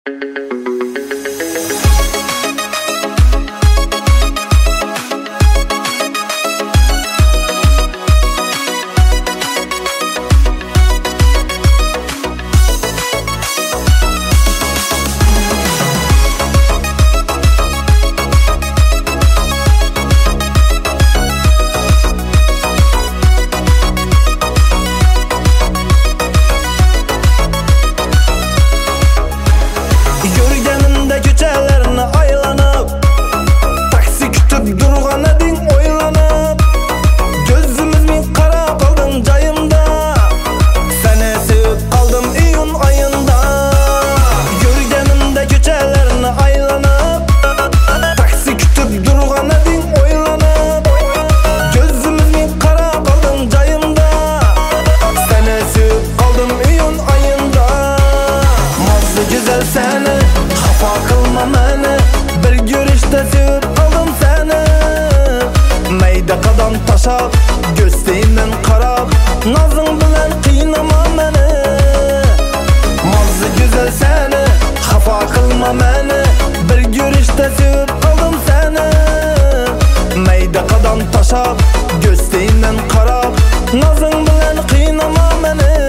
Yürgenimde köçelerini aylanıp, taksi kütüp durgan edin oylanıp, gözümüzün kara kaldın cayımda, seni sevip kaldım iyun ayında. Yürgenimde köçelerini aylanıp, taksi kütüp durgan edin oylanıp, gözümüzün kara kaldın cayımda, seni sevip kaldım iyun ayında. Mazlı güzel seni, xafa qilma meni, bir görüşte sevip aldım seni. Mayda qadam tashab, gözlerinden qarab, nazın bilan qiynama meni. Mazlı güzel seni, xafa qilma meni, bir görüşte sevip aldım seni. Mayda qadam tashab, gözlerinden qarab, nazın bilan qiynama meni.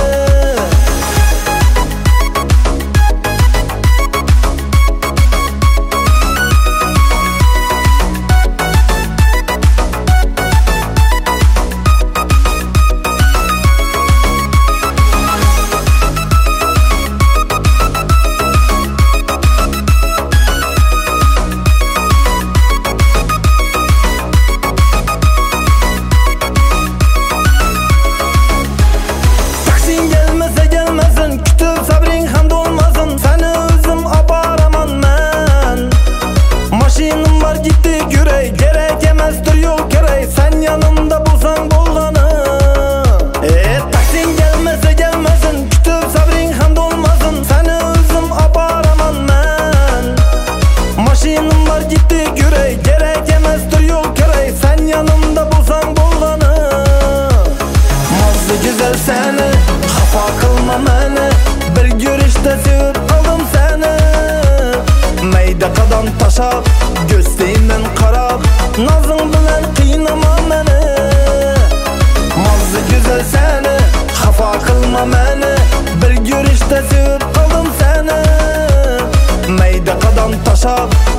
Maşinim var gitti gürey, gerek emezdir yol kerey, sen yanımda bulsan bolganı. Taksin gelmese gelmesin, kütüp sabrin hem dolmasın, seni özüm aparaman men. Maşinim var gitti gürey, gerek emezdir yol kerey, sen yanımda bulsan bolganı. Mazlı güzel seni, xafa qilma meni, bir görüşte sevip aldım seni. Mayda qadam tashab, gözlerinden qarab, nazın bilan qiynama meni. Mazlı güzel seni, xafa qilma meni, bir görüşte sevip aldım seni. Mayda qadam tashab,